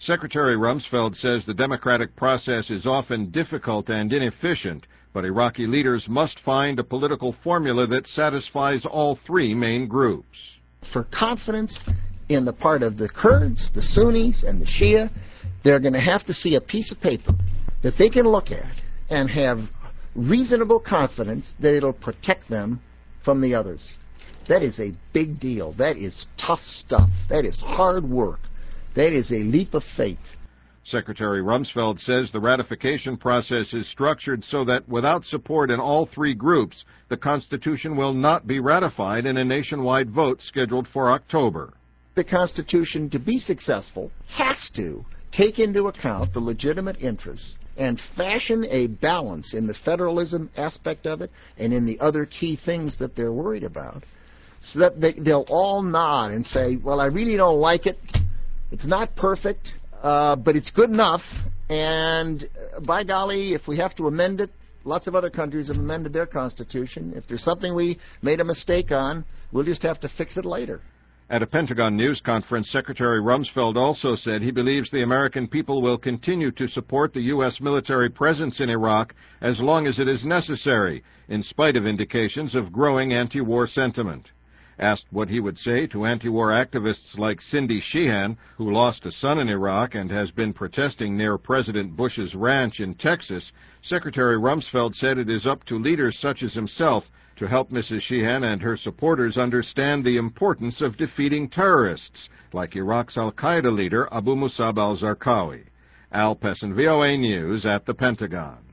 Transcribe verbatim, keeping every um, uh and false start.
Secretary Rumsfeld says the democratic process is often difficult and inefficient, but Iraqi leaders must find a political formula that satisfies all three main groups. For confidence in the part of the Kurds, the Sunnis, and the Shia, they're going to have to see a piece of paper that they can look at and have reasonable confidence that it'll protect them from the others. That is a big deal. That is tough stuff. That is hard work. That is a leap of faith. Secretary Rumsfeld says the ratification process is structured so that without support in all three groups, the Constitution will not be ratified in a nationwide vote scheduled for October. The Constitution, to be successful, has to take into account the legitimate interests and fashion a balance in the federalism aspect of it and in the other key things that they're worried about, so that they, they'll all nod and say, well, I really don't like it. It's not perfect, uh, but it's good enough, and uh, by golly, if we have to amend it, lots of other countries have amended their constitution. If there's something we made a mistake on, we'll just have to fix it later. At a Pentagon news conference, Secretary Rumsfeld also said he believes the American people will continue to support the U S military presence in Iraq as long as it is necessary, in spite of indications of growing anti-war sentiment. Asked what he would say to anti-war activists like Cindy Sheehan, who lost a son in Iraq and has been protesting near President Bush's ranch in Texas, Secretary Rumsfeld said it is up to leaders such as himself to help Missus Sheehan and her supporters understand the importance of defeating terrorists, like Iraq's al-Qaeda leader Abu Musab al-Zarqawi. Al Pessin, V O A News at the Pentagon.